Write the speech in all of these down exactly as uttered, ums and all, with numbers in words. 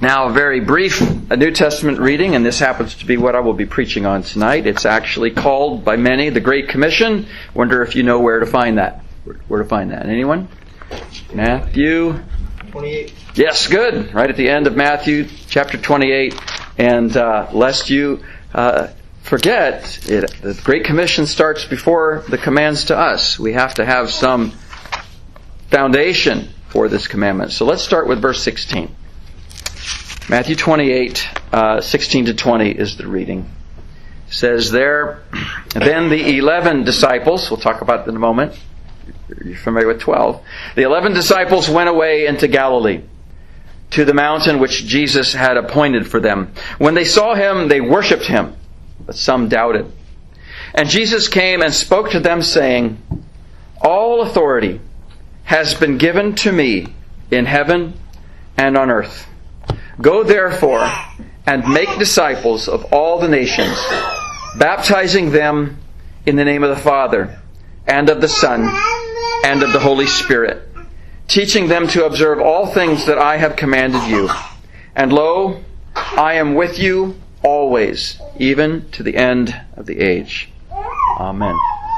Now, a very brief a New Testament reading, and this happens to be what I will be preaching on tonight. It's actually called by many the Great Commission. Wonder if you know where to find that. Where to find that? Anyone? Matthew twenty-eight. Yes, good. Right at the end of Matthew chapter twenty-eight. And uh, lest you uh, forget, it, the Great Commission starts before the commands to us. We have to have some foundation for this commandment. So let's start with verse sixteen. Matthew twenty-eight, uh, sixteen to twenty is the reading. It says there, then the eleven disciples, we'll talk about it in a moment. You're familiar with twelve. The eleven disciples went away into Galilee, to the mountain which Jesus had appointed for them. When they saw him, they worshipped him, but some doubted. And Jesus came and spoke to them, saying, all authority has been given to me in heaven and on earth. Go therefore and make disciples of all the nations, baptizing them in the name of the Father and of the Son and of the Holy Spirit, teaching them to observe all things that I have commanded you. And lo, I am with you always, even to the end of the age. Amen.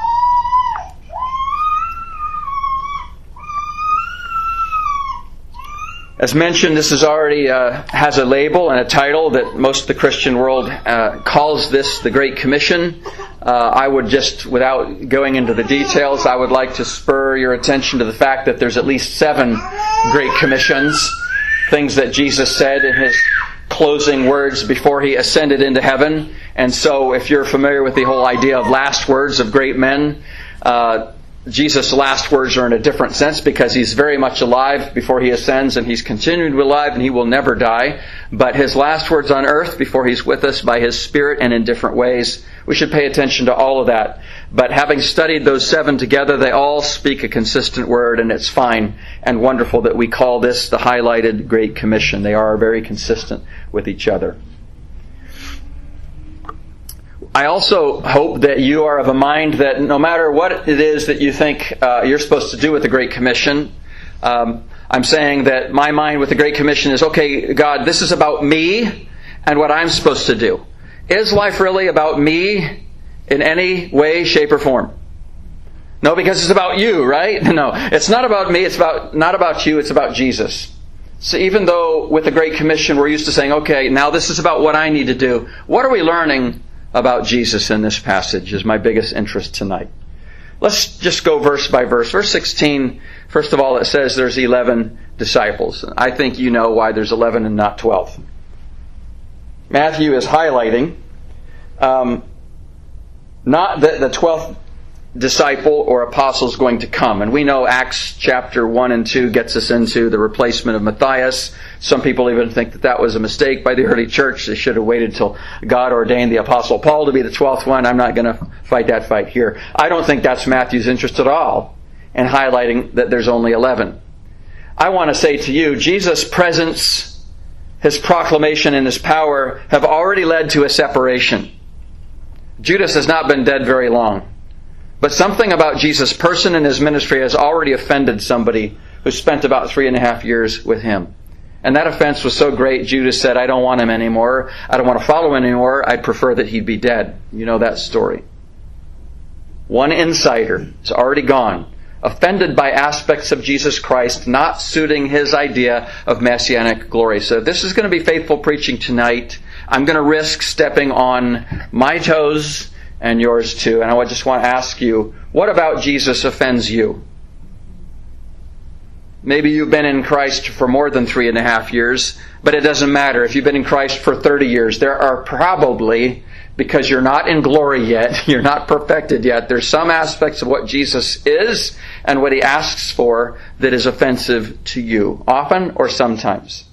As mentioned, this is already uh, has a label and a title that most of the Christian world uh, calls this the Great Commission. Uh, I would just, without going into the details, I would like to spur your attention to the fact that there's at least seven Great Commissions, things that Jesus said in His closing words before He ascended into heaven. And so if you're familiar with the whole idea of last words of great men, uh, Jesus' last words are in a different sense because He's very much alive before He ascends, and He's continuing to be alive and He will never die. But His last words on earth before He's with us by His Spirit and in different ways, we should pay attention to all of that. But having studied those seven together, they all speak a consistent word, and it's fine and wonderful that we call this the highlighted Great Commission. They are very consistent with each other. I also hope that you are of a mind that no matter what it is that you think uh, you're supposed to do with the Great Commission, um, I'm saying that my mind with the Great Commission is, okay, God, this is about me and what I'm supposed to do. Is life really about me in any way, shape, or form? No, because it's about you, right? No, it's not about me. It's about not about you. It's about Jesus. So even though with the Great Commission we're used to saying, okay, now this is about what I need to do, what are we learning about Jesus in this passage is my biggest interest tonight. Let's just go verse by verse. Verse sixteen, first of all, it says there's eleven disciples. I think you know why there's eleven and not twelve. Matthew is highlighting um, not that the twelfth disciple or apostle is going to come. And we know Acts chapter one and two gets us into the replacement of Matthias. Some people even think that that was a mistake by the early church. They should have waited till God ordained the apostle Paul to be the twelfth one. I'm not going to fight that fight here. I don't think that's Matthew's interest at all in highlighting that there's only eleven. I want to say to you, Jesus' presence, His proclamation, and His power have already led to a separation. Judas has not been dead very long. But something about Jesus' person and His ministry has already offended somebody who spent about three and a half years with Him. And that offense was so great, Judas said, I don't want Him anymore. I don't want to follow Him anymore. I'd prefer that He'd be dead. You know that story. One insider is already gone, offended by aspects of Jesus Christ not suiting his idea of messianic glory. So if this is going to be faithful preaching tonight, I'm going to risk stepping on my toes and yours too. And I just want to ask you, what about Jesus offends you? Maybe you've been in Christ for more than three and a half years, but it doesn't matter. If you've been in Christ for thirty years, there are probably, because you're not in glory yet, you're not perfected yet, there's some aspects of what Jesus is and what He asks for that is offensive to you, often or sometimes.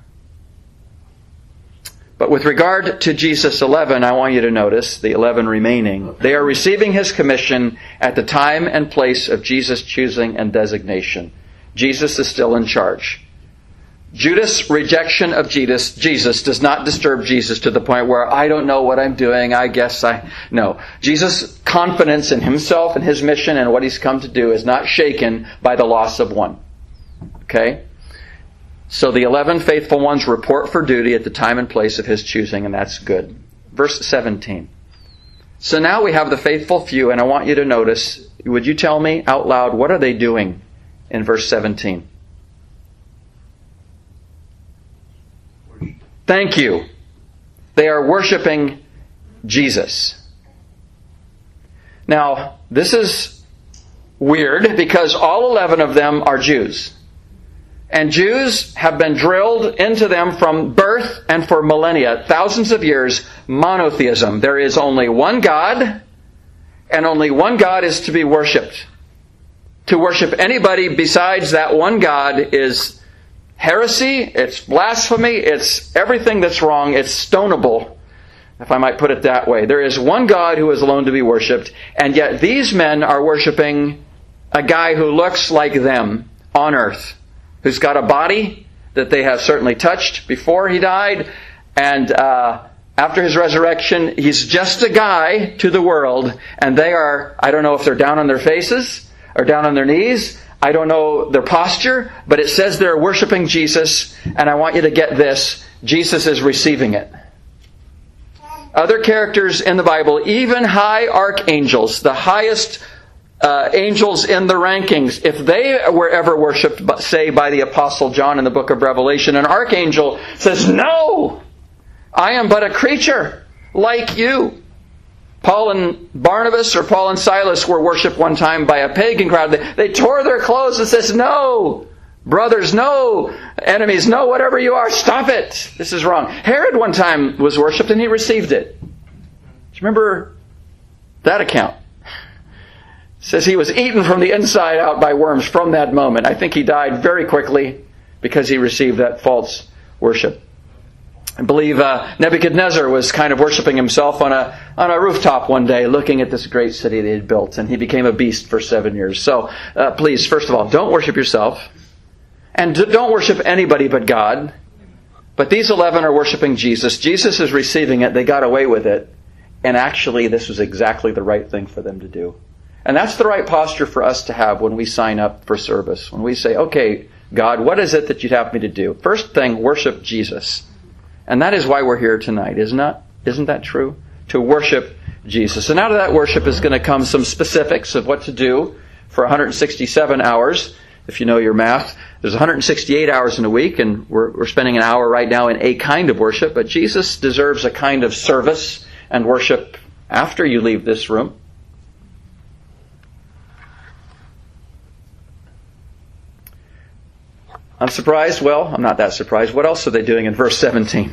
But with regard to Jesus' eleven, I want you to notice the eleven remaining. They are receiving His commission at the time and place of Jesus' choosing and designation. Jesus is still in charge. Judas' rejection of Jesus, Jesus does not disturb Jesus to the point where I don't know what I'm doing, I guess I... No. Jesus' confidence in Himself and His mission and what He's come to do is not shaken by the loss of one. Okay? So the eleven faithful ones report for duty at the time and place of his choosing, and that's good. Verse seventeen. So now we have the faithful few, and I want you to notice, would you tell me out loud, what are they doing in verse seventeen? Thank you. They are worshiping Jesus. Now, this is weird because all eleven of them are Jews. And Jews have been drilled into them from birth and for millennia, thousands of years, monotheism. There is only one God, and only one God is to be worshipped. To worship anybody besides that one God is heresy, it's blasphemy, it's everything that's wrong, it's stonable, if I might put it that way. There is one God who is alone to be worshipped, and yet these men are worshiping a guy who looks like them on earth, who's got a body that they have certainly touched before he died, and uh, after his resurrection, he's just a guy to the world, and they are, I don't know if they're down on their faces or down on their knees, I don't know their posture, but it says they're worshiping Jesus, and I want you to get this, Jesus is receiving it. Other characters in the Bible, even high archangels, the highest Uh, angels in the rankings, if they were ever worshipped, say, by the Apostle John in the book of Revelation, an archangel says, "No! I am but a creature like you." Paul and Barnabas or Paul and Silas were worshipped one time by a pagan crowd. They, they tore their clothes and says, "No! Brothers, no! Enemies, no! Whatever you are, stop it! This is wrong." Herod one time was worshipped and he received it. Do you remember that account? It says he was eaten from the inside out by worms from that moment. I think he died very quickly because he received that false worship. I believe uh, Nebuchadnezzar was kind of worshiping himself on a on a rooftop one day, looking at this great city they had built, and he became a beast for seven years. So uh, please, first of all, don't worship yourself, and don't worship anybody but God. But these eleven are worshiping Jesus. Jesus is receiving it. They got away with it. And actually, this was exactly the right thing for them to do. And that's the right posture for us to have when we sign up for service. When we say, "Okay, God, what is it that you'd have me to do?" First thing, worship Jesus. And that is why we're here tonight, isn't it? Isn't that true? To worship Jesus. And out of that worship is going to come some specifics of what to do for one hundred sixty-seven hours. If you know your math, there's one hundred sixty-eight hours in a week, and we're, we're spending an hour right now in a kind of worship. But Jesus deserves a kind of service and worship after you leave this room. I'm surprised. Well, I'm not that surprised. What else are they doing in verse seventeen?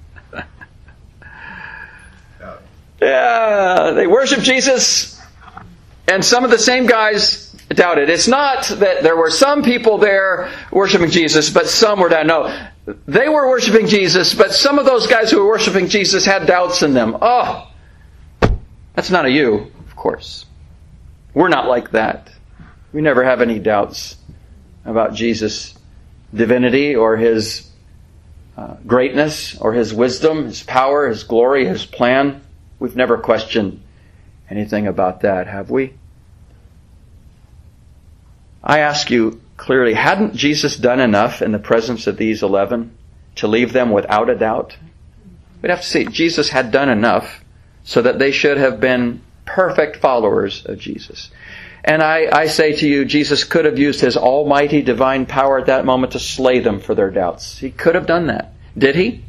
Yeah, they worship Jesus, and some of the same guys doubted. It's not that there were some people there worshiping Jesus, but some were down. No, they were worshiping Jesus, but some of those guys who were worshiping Jesus had doubts in them. Oh, that's not a you, of course. We're not like that. We never have any doubts about Jesus' divinity or His uh, greatness or His wisdom, His power, His glory, His plan. We've never questioned anything about that, have we? I ask you clearly, hadn't Jesus done enough in the presence of these eleven to leave them without a doubt? We'd have to see, Jesus had done enough so that they should have been perfect followers of Jesus. And I, I say to you, Jesus could have used His almighty divine power at that moment to slay them for their doubts. He could have done that. Did He?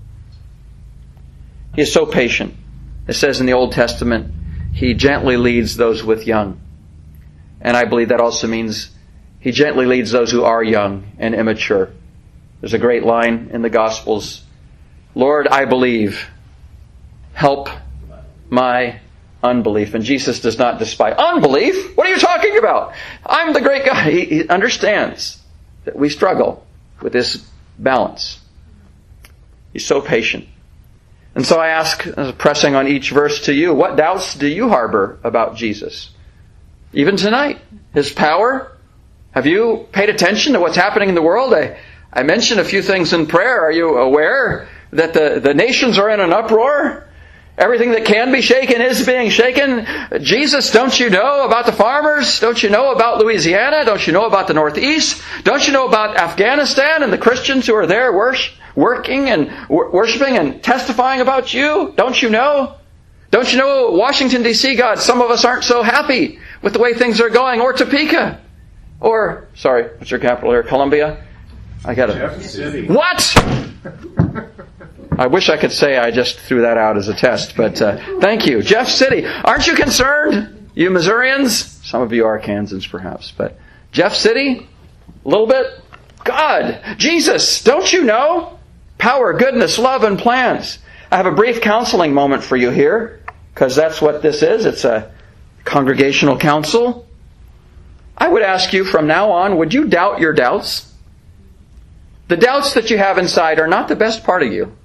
He is so patient. It says in the Old Testament, He gently leads those with young. And I believe that also means He gently leads those who are young and immature. There's a great line in the Gospels, "Lord, I believe. Help my unbelief." And Jesus does not despise unbelief. What are you talking about? I'm the great God. He, he understands that we struggle with this balance. He's so patient. And so I ask, pressing on each verse to you, what doubts do you harbor about Jesus? Even tonight, His power. Have you paid attention to what's happening in the world? I, I mentioned a few things in prayer. Are you aware that the, the nations are in an uproar? Everything that can be shaken is being shaken. Jesus, don't you know about the farmers? Don't you know about Louisiana? Don't you know about the Northeast? Don't you know about Afghanistan and the Christians who are there working and worshiping and testifying about you? Don't you know? Don't you know Washington, D C, God, some of us aren't so happy with the way things are going. Or Topeka. Or, sorry, what's your capital here? Columbia? I got it. Jeff City. What? I wish I could say I just threw that out as a test, but uh, thank you. Jeff City. Aren't you concerned, you Missourians? Some of you are Kansans, perhaps, but Jeff City? A little bit? God, Jesus, don't you know? Power, goodness, love, and plans. I have a brief counseling moment for you here, because that's what this is. It's a congregational counsel. I would ask you from now on, would you doubt your doubts? The doubts that you have inside are not the best part of you.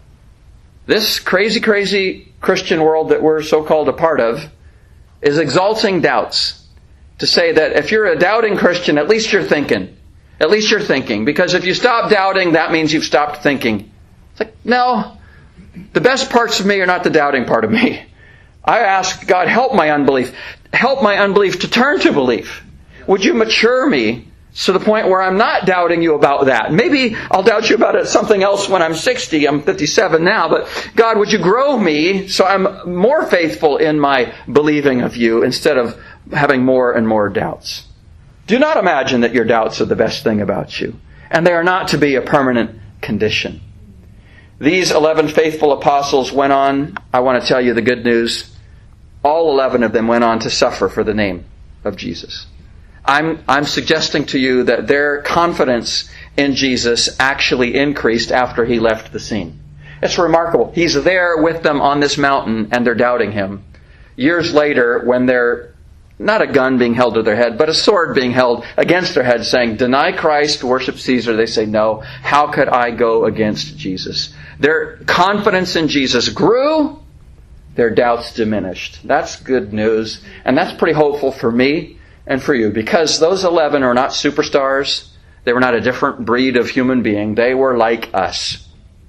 This crazy, crazy Christian world that we're so-called a part of is exalting doubts. To say that if you're a doubting Christian, at least you're thinking. At least you're thinking. Because if you stop doubting, that means you've stopped thinking. It's like, no. The best parts of me are not the doubting part of me. I ask God, help my unbelief. Help my unbelief to turn to belief. Would you mature me to the point where I'm not doubting you about that? Maybe I'll doubt you about it, something else when I'm sixty. I'm fifty-seven now. But God, would you grow me so I'm more faithful in my believing of you instead of having more and more doubts? Do not imagine that your doubts are the best thing about you. And they are not to be a permanent condition. These eleven faithful apostles went on, I want to tell you the good news, all eleven of them went on to suffer for the name of Jesus. I'm, I'm suggesting to you that their confidence in Jesus actually increased after He left the scene. It's remarkable. He's there with them on this mountain and they're doubting Him. Years later, when they're not a gun being held to their head, but a sword being held against their head saying, deny Christ, worship Caesar, they say, no, how could I go against Jesus? Their confidence in Jesus grew, their doubts diminished. That's good news, and that's pretty hopeful for me and for you, because those eleven are not superstars. They were not a different breed of human being. They were like us.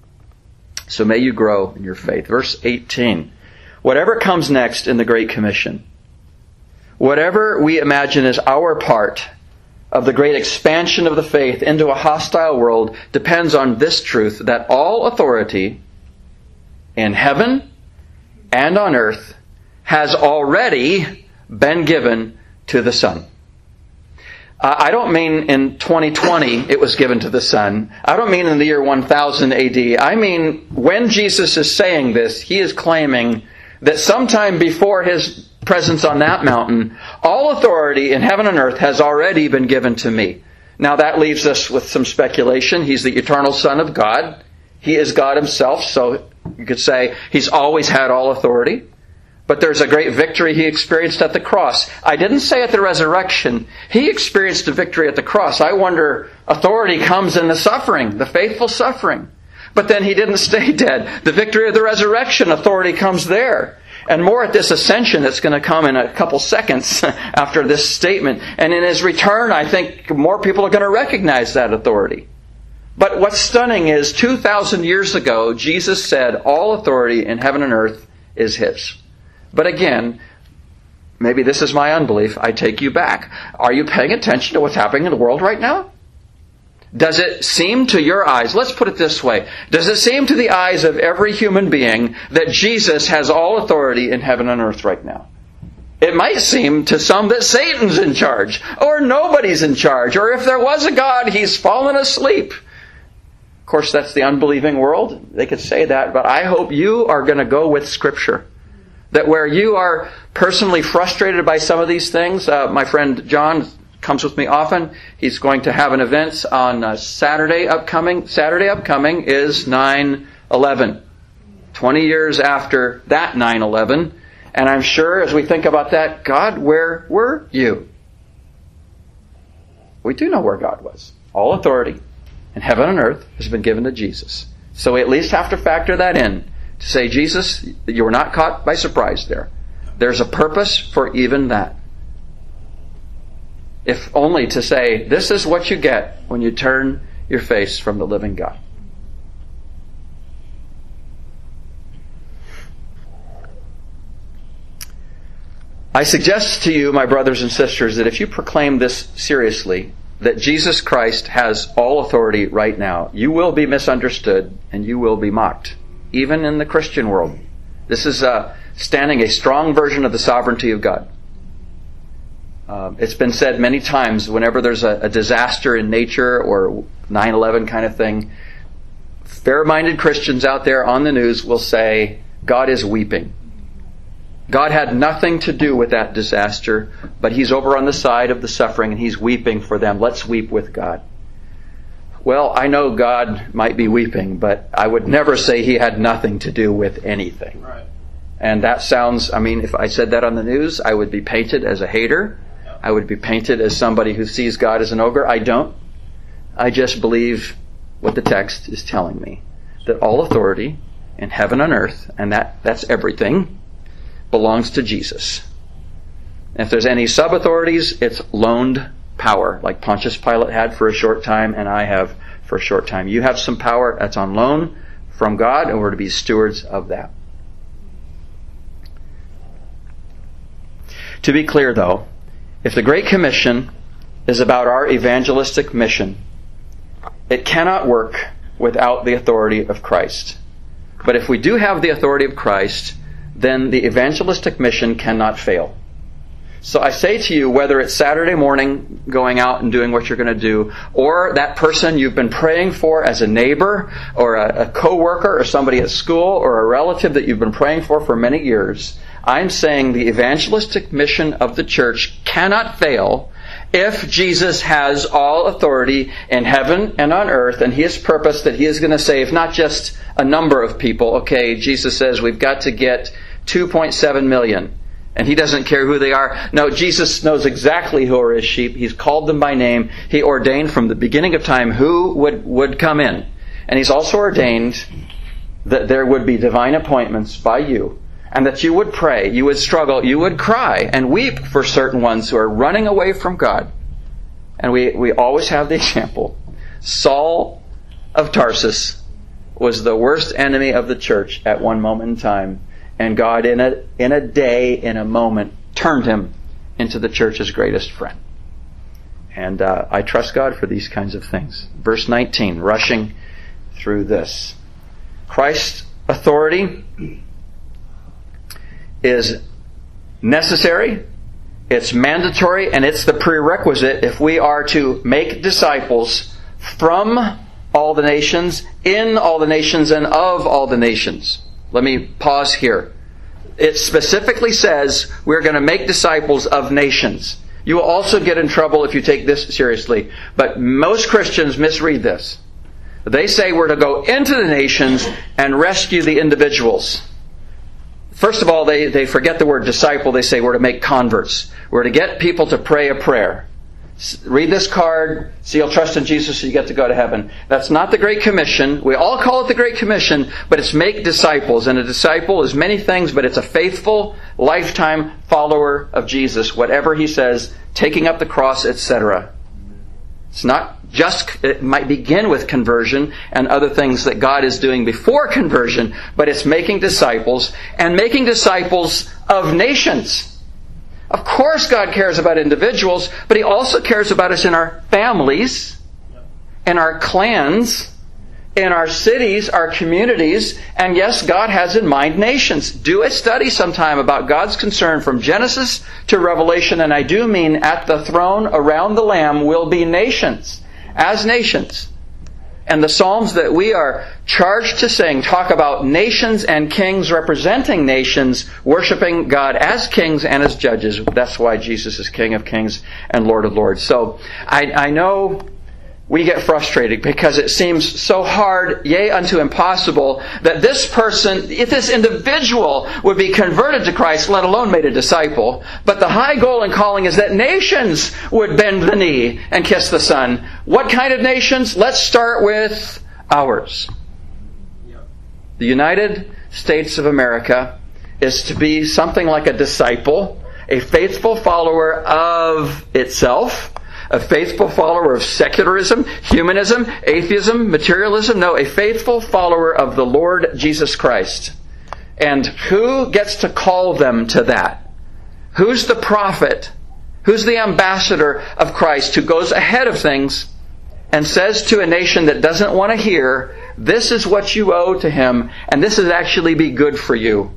So may you grow in your faith. Verse eighteen. Whatever comes next in the Great Commission, whatever we imagine is our part of the great expansion of the faith into a hostile world, depends on this truth, that all authority in heaven and on earth has already been given to the Son. Uh, I don't mean in twenty twenty it was given to the Son. I don't mean in the year one thousand A D. I mean when Jesus is saying this, He is claiming that sometime before His presence on that mountain, all authority in heaven and earth has already been given to me. Now that leaves us with some speculation. He's the eternal Son of God. He is God Himself, so you could say He's always had all authority. But there's a great victory He experienced at the cross. I didn't say at the resurrection. He experienced a victory at the cross. I wonder, authority comes in the suffering, the faithful suffering. But then He didn't stay dead. The victory of the resurrection, authority comes there. And more at this ascension that's going to come in a couple seconds after this statement. And in His return, I think more people are going to recognize that authority. But what's stunning is two thousand years ago, Jesus said, all authority in heaven and earth is His. But again, maybe this is my unbelief, I take you back. Are you paying attention to what's happening in the world right now? Does it seem to your eyes, let's put it this way, does it seem to the eyes of every human being that Jesus has all authority in heaven and earth right now? It might seem to some that Satan's in charge, or nobody's in charge, or if there was a God, He's fallen asleep. Of course, that's the unbelieving world. They could say that, but I hope you are going to go with Scripture. That where you are personally frustrated by some of these things, uh, my friend John comes with me often. He's going to have an event on uh, Saturday upcoming. Saturday upcoming is nine eleven. twenty years after that nine eleven. And I'm sure as we think about that, God, where were you? We do know where God was. All authority in heaven and earth has been given to Jesus. So we at least have to factor that in. To say, Jesus, you were not caught by surprise there. There's a purpose for even that. If only to say, this is what you get when you turn your face from the living God. I suggest to you, my brothers and sisters, that if you proclaim this seriously, that Jesus Christ has all authority right now, you will be misunderstood and you will be mocked, even in the Christian world. This is uh, standing a strong version of the sovereignty of God. Uh, it's been said many times, whenever there's a, a disaster in nature or nine eleven kind of thing, fair-minded Christians out there on the news will say, God is weeping. God had nothing to do with that disaster, but He's over on the side of the suffering and He's weeping for them. Let's weep with God. Well, I know God might be weeping, but I would never say He had nothing to do with anything. Right. And that sounds, I mean, if I said that on the news, I would be painted as a hater. I would be painted as somebody who sees God as an ogre. I don't. I just believe what the text is telling me. That all authority in heaven and earth, and that, that's everything, belongs to Jesus. And if there's any sub-authorities, it's loaned power, like Pontius Pilate had for a short time, and I have for a short time. You have some power that's on loan from God, and we're to be stewards of that. To be clear, though, if the Great Commission is about our evangelistic mission, it cannot work without the authority of Christ. But if we do have the authority of Christ, then the evangelistic mission cannot fail. So I say to you, whether it's Saturday morning going out and doing what you're going to do, or that person you've been praying for as a neighbor, or a, a co-worker, or somebody at school, or a relative that you've been praying for for many years, I'm saying the evangelistic mission of the church cannot fail if Jesus has all authority in heaven and on earth, and He has purposed that He is going to save not just a number of people. Okay, Jesus says we've got to get two point seven million, and He doesn't care who they are. No, Jesus knows exactly who are His sheep. He's called them by name. He ordained from the beginning of time who would, would come in. And He's also ordained that there would be divine appointments by you, and that you would pray, you would struggle, you would cry and weep for certain ones who are running away from God. And we, we always have the example. Saul of Tarsus was the worst enemy of the church at one moment in time. And God, in a, in a day, in a moment, turned him into the church's greatest friend. And uh, I trust God for these kinds of things. Verse nineteen, rushing through this. Christ's authority is necessary, it's mandatory, and it's the prerequisite if we are to make disciples from all the nations, in all the nations, and of all the nations. Let me pause here. It specifically says we're going to make disciples of nations. You will also get in trouble if you take this seriously. But most Christians misread this. They say we're to go into the nations and rescue the individuals. First of all, they, they forget the word disciple. They say we're to make converts. We're to get people to pray a prayer. Read this card, seal trust in Jesus so you get to go to heaven. That's not the Great Commission. We all call it the Great Commission, but it's make disciples. And a disciple is many things, but it's a faithful, lifetime follower of Jesus. Whatever He says, taking up the cross, et cetera. It's not just, it might begin with conversion and other things that God is doing before conversion, but it's making disciples and making disciples of nations. Of course God cares about individuals, but He also cares about us in our families, in our clans, in our cities, our communities, and yes, God has in mind nations. Do a study sometime about God's concern from Genesis to Revelation, and I do mean at the throne around the Lamb will be nations, as nations. And the Psalms that we are charged to sing talk about nations and kings representing nations, worshiping God as kings and as judges. That's why Jesus is King of Kings and Lord of Lords. So I, I know we get frustrated because it seems so hard, yea, unto impossible, that this person, if this individual would be converted to Christ, let alone made a disciple. But the high goal and calling is that nations would bend the knee and kiss the Son. What kind of nations? Let's start with ours. The United States of America is to be something like a disciple, a faithful follower of itself, a faithful follower of secularism, humanism, atheism, materialism. No, a faithful follower of the Lord Jesus Christ. And who gets to call them to that? Who's the prophet? Who's the ambassador of Christ who goes ahead of things and says to a nation that doesn't want to hear, this is what you owe to him, and this is actually be good for you.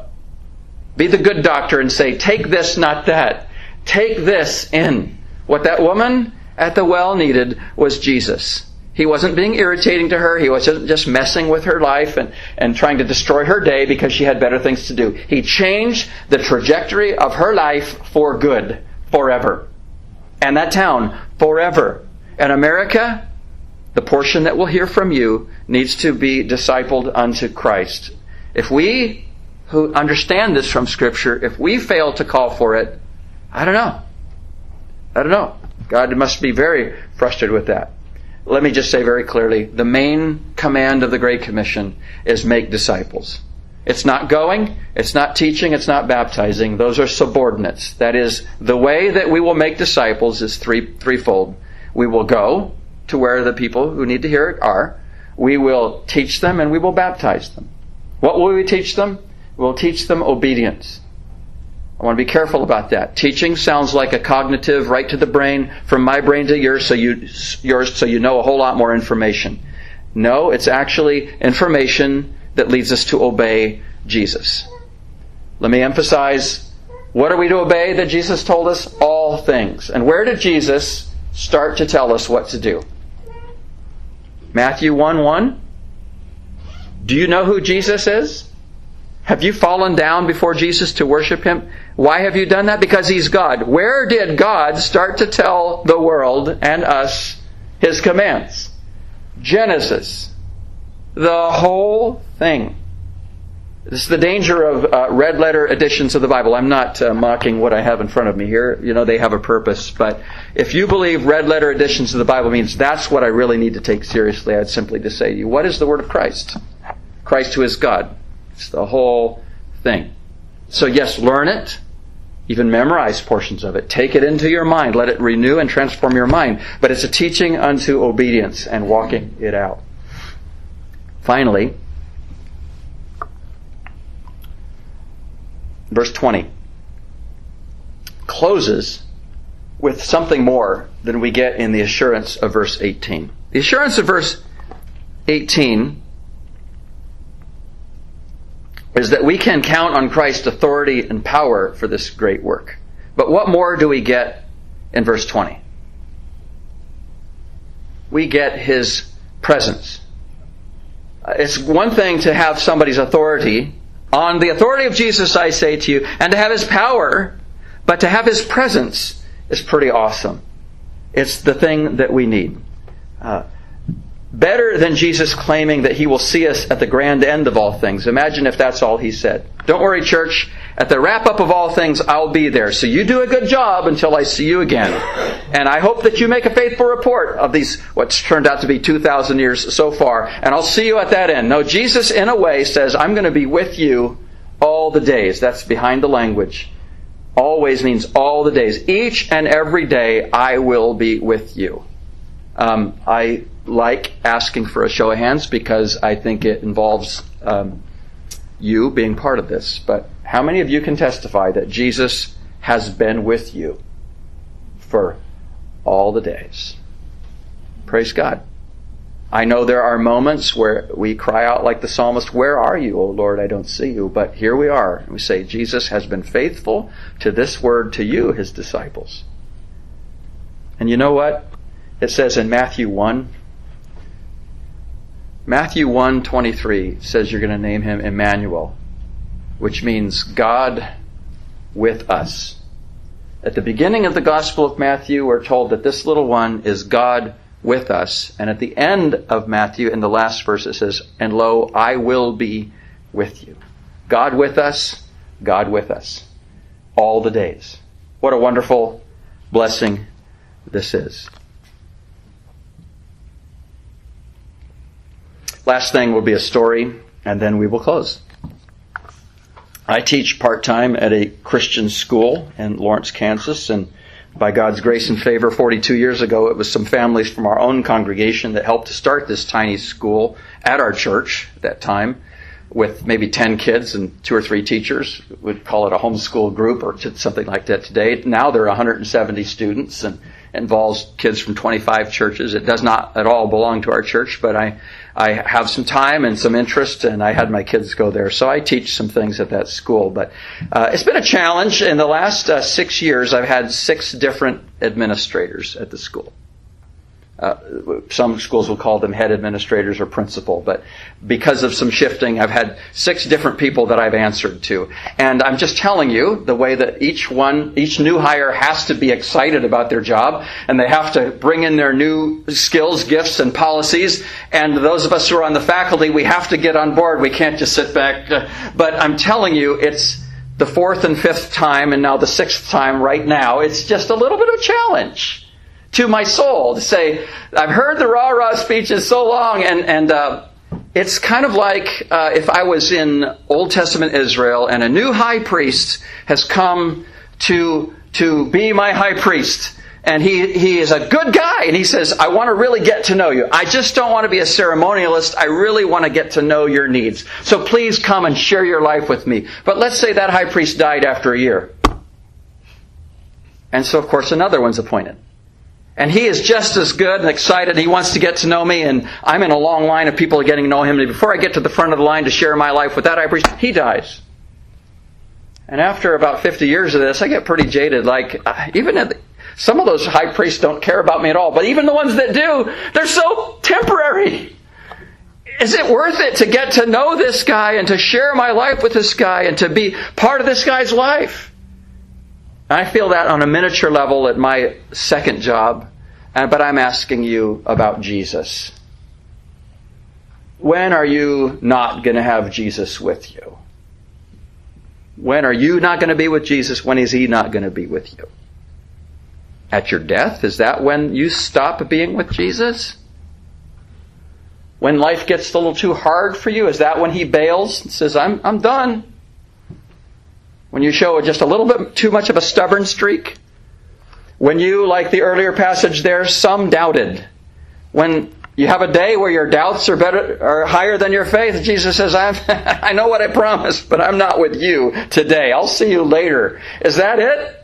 Be the good doctor and say, take this, not that. Take this in. What that woman at the well needed was Jesus. He wasn't being irritating to her. He wasn't just messing with her life and, and trying to destroy her day because she had better things to do. He changed the trajectory of her life for good, forever. And that town, forever. And America, the portion that we'll hear from you, needs to be discipled unto Christ. If we who understand this from Scripture, if we fail to call for it, I don't know. I don't know. God must be very frustrated with that. Let me just say very clearly, the main command of the Great Commission is make disciples. It's not going, it's not teaching, it's not baptizing. Those are subordinates. That is, the way that we will make disciples is three threefold. We will go to where the people who need to hear it are. We will teach them and we will baptize them. What will we teach them? We'll teach them obedience. I want to be careful about that. Teaching sounds like a cognitive, right to the brain, from my brain to yours, so you yours, so you know a whole lot more information. No, it's actually information that leads us to obey Jesus. Let me emphasize, what are we to obey that Jesus told us? All things. And where did Jesus start to tell us what to do? Matthew one one. Do you know who Jesus is? Have you fallen down before Jesus to worship Him? Why have you done that? Because He's God. Where did God start to tell the world and us His commands? Genesis. The whole thing. This is the danger of uh, red letter editions of the Bible. I'm not uh, mocking what I have in front of me here. You know, they have a purpose. But if you believe red letter editions of the Bible means that's what I really need to take seriously, I'd simply just say to you, what is the Word of Christ? Christ who is God. It's the whole thing. So yes, learn it. Even memorize portions of it. Take it into your mind. Let it renew and transform your mind. But it's a teaching unto obedience and walking it out. Finally, verse twenty closes with something more than we get in the assurance of verse eighteen. The assurance of verse eighteen is that we can count on Christ's authority and power for this great work. But what more do we get in verse twenty? We get His presence. It's one thing to have somebody's authority. On the authority of Jesus, I say to you, and to have His power, but to have His presence is pretty awesome. It's the thing that we need. Uh, Better than Jesus claiming that He will see us at the grand end of all things. Imagine if that's all He said. Don't worry, church. At the wrap-up of all things, I'll be there. So you do a good job until I see you again. And I hope that you make a faithful report of these, what's turned out to be two thousand years so far. And I'll see you at that end. No, Jesus, in a way, says, I'm going to be with you all the days. That's behind the language. Always means all the days. Each and every day, I will be with you. Um, I like asking for a show of hands because I think it involves um, you being part of this. But how many of you can testify that Jesus has been with you for all the days? Praise God. I know there are moments where we cry out like the psalmist, where are you, O Lord? I don't see you. But here we are. We say, Jesus has been faithful to this word to you, His disciples. And you know what? It says in Matthew one, Matthew one twenty-three says you're going to name Him Emmanuel, which means God with us. At the beginning of the Gospel of Matthew, we're told that this little one is God with us. And at the end of Matthew, in the last verse, it says, and lo, I will be with you. God with us, God with us. All the days. What a wonderful blessing this is. Last thing will be a story, and then we will close. I teach part-time at a Christian school in Lawrence, Kansas, and by God's grace and favor, forty-two years ago, it was some families from our own congregation that helped to start this tiny school at our church at that time. with maybe ten kids and two or three teachers. We'd call it a homeschool group or something like that today. Now there are one hundred seventy students and involves kids from twenty-five churches. It does not at all belong to our church, but I, I have some time and some interest, and I had my kids go there. So I teach some things at that school. But uh, it's been a challenge. In the last uh, six years, I've had six different administrators at the school. Uh, some schools will call them head administrators or principal, but because of some shifting, I've had six different people that I've answered to. And I'm just telling you, the way that each one, each new hire has to be excited about their job, and they have to bring in their new skills, gifts, and policies. And those of us who are on the faculty, we have to get on board. We can't just sit back. But I'm telling you, it's the fourth and fifth time, and now the sixth time right now. It's just a little bit of a challenge to my soul to say, I've heard the rah-rah speeches so long, and, and uh, it's kind of like uh, if I was in Old Testament Israel and a new high priest has come to to be my high priest, and he, he is a good guy, and he says, I want to really get to know you. I just don't want to be a ceremonialist. I really want to get to know your needs. So please come and share your life with me. But let's say that high priest died after a year. And so, of course, another one's appointed. And he is just as good and excited. He wants to get to know me, and I'm in a long line of people getting to know him. And before I get to the front of the line to share my life with that high priest, he dies. And after about fifty years of this, I get pretty jaded. Like, even at the, some of those high priests don't care about me at all. But even the ones that do, they're so temporary. Is it worth it to get to know this guy and to share my life with this guy and to be part of this guy's life? I feel that on a miniature level at my second job, but I'm asking you about Jesus. When are you not going to have Jesus with you? When are you not going to be with Jesus? When is He not going to be with you? At your death? Is that when you stop being with Jesus? When life gets a little too hard for you? Is that when He bails and says, I'm, I'm done? When you show just a little bit too much of a stubborn streak? When you, like the earlier passage there, some doubted. When you have a day where your doubts are better, are higher than your faith, Jesus says, I'm, I know what I promised, but I'm not with you today. I'll see you later. Is that it?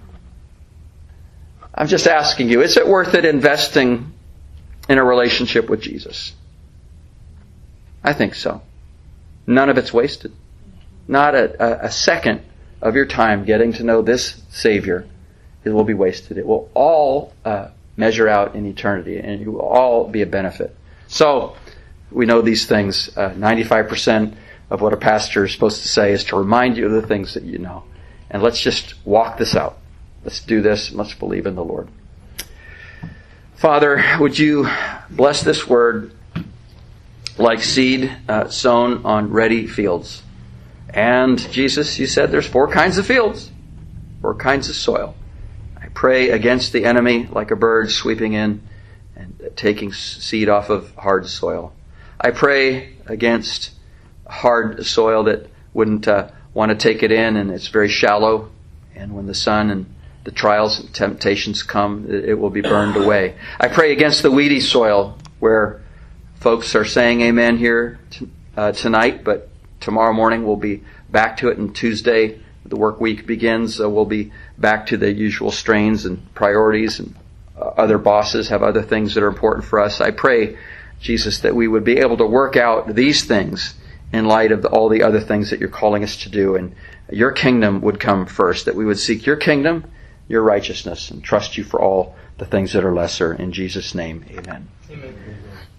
I'm just asking you, is it worth it investing in a relationship with Jesus? I think so. None of it's wasted. Not a, a, a second of your time getting to know this Savior, it will be wasted. It will all uh, measure out in eternity, and it will all be a benefit. So, we know these things. Uh, ninety-five percent of what a pastor is supposed to say is to remind you of the things that you know. And let's just walk this out. Let's do this, and let's believe in the Lord. Father, would you bless this word like seed uh, sown on ready fields. And Jesus, you said there's four kinds of fields, four kinds of soil. I pray against the enemy like a bird sweeping in and taking seed off of hard soil. I pray against hard soil that wouldn't uh, want to take it in, and it's very shallow. And when the sun and the trials and temptations come, it will be burned away. I pray against the weedy soil where folks are saying amen here t- uh, tonight, but tomorrow morning we'll be back to it, and Tuesday the work week begins. Uh, we'll be back to the usual strains and priorities, and uh, other bosses have other things that are important for us. I pray, Jesus, that we would be able to work out these things in light of the, all the other things that you're calling us to do, and your kingdom would come first, that we would seek your kingdom, your righteousness, and trust you for all the things that are lesser. In Jesus' name, amen. Amen.